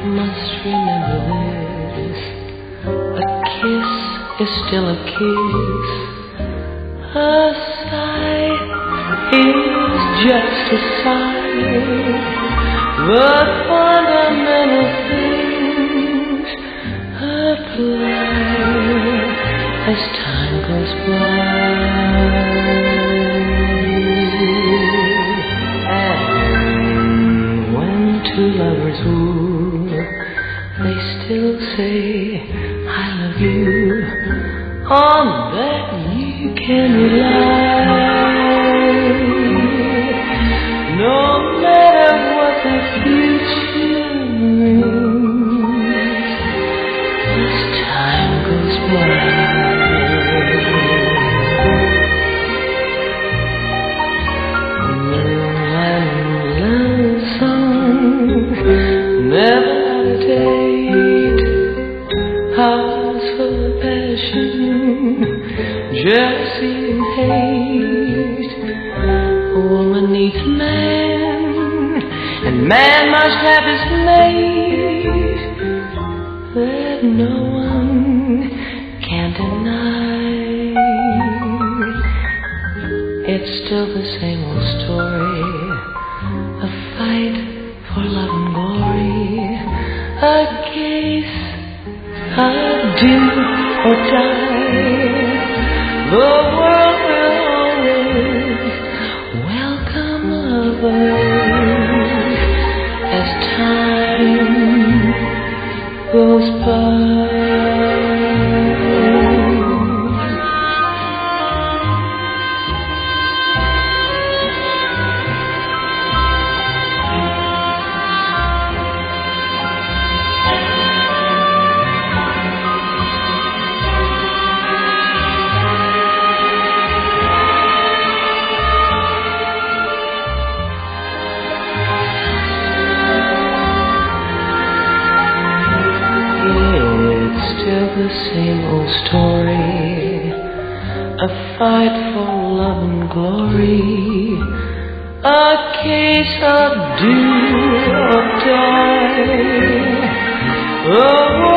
must remember this. A kiss is still a kiss. A sigh is just a sigh. But fundamental things apply as time goes by. And when two lovers woo, they still say, I love you. On that you can rely. No matter what the future brings, as time goes by. Never hesitate, hearts full of passion, jealousy and hate. A woman needs a man, and man must have his mate. That no one can deny. It's still the same old story, a fight for love and glory, a case of do or die. The world will always welcome lovers as time goes by. The same old story, a fight for love and glory, a case of do or die.